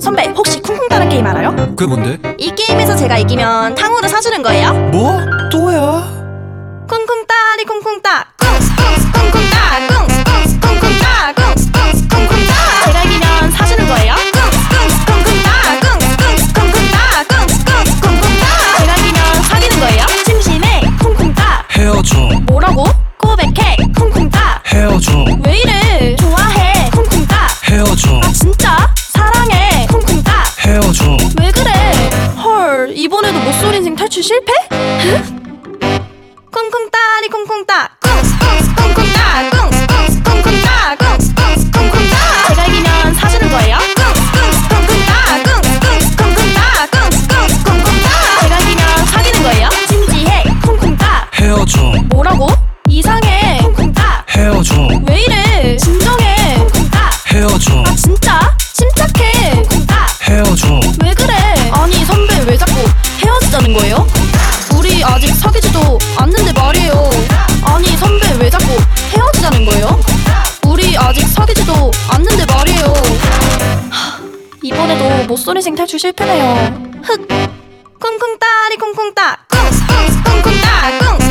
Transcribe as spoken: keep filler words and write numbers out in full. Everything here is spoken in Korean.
선배 혹시 쿵쿵따는 게임 알아요? 그게 뭔데? 이 게임에서 제가 이기면 탕후루 사주는 거예요. 뭐? 또야? 쿵쿵따리 쿵쿵따 쿵스 쿵스 쿵쿵따 쿵스 쿵스 쿵쿵따 쿵스 쿵스 쿵쿵따 제가 이기면 사주는 거예요. 쿵스 쿵스 쿵쿵따 쿵스 쿵스 쿵쿵따 쿵스 쿵스 쿵쿵따 제가 이기면 사귀는 거예요. 심심해 쿵쿵따 헤어져. 뭐라고? 고백해 쿵쿵따 헤어져. 왜 이래? 좋아해 쿵쿵따 헤어져. 아 진짜? 사랑해 쿵쿵따 헤어져. 왜 그래? 헐 이번에도 못쏠 인생 탈출 실패? 쿵쿵따리 쿵쿵따 쿵스 쿵스 쿵쿵따 쿵스 쿵스 쿵쿵따 쿵스 쿵스 쿵쿵따 제가 이기면 사주는 거예요. 쿵스 쿵스 쿵쿵따 쿵스 쿵스 쿵쿵따 쿵스 쿵스 쿵쿵따 제가 이기면 사귀는 거예요. 진지해 쿵쿵따 헤어져. 뭐라고? 이상해 쿵쿵따 헤어져. 왜 이래? 진정해 쿵쿵따 헤어져. 아 진짜? 침착해 쿵쿵따 헤어져. 왜 그래? 아니 선배 왜 자꾸 헤어지자는 거예요? 우리 아직 사귀지도 않는데 말이에요. 아니 선배 왜 자꾸 헤어지자는 거예요? 우리 아직 사귀지도 않는데 말이에요. 하, 이번에도 못소리생 탈출 실패네요. 흑 쿵쿵따리 쿵쿵따 쿵스 쿵스 쿵쿵따 쿵스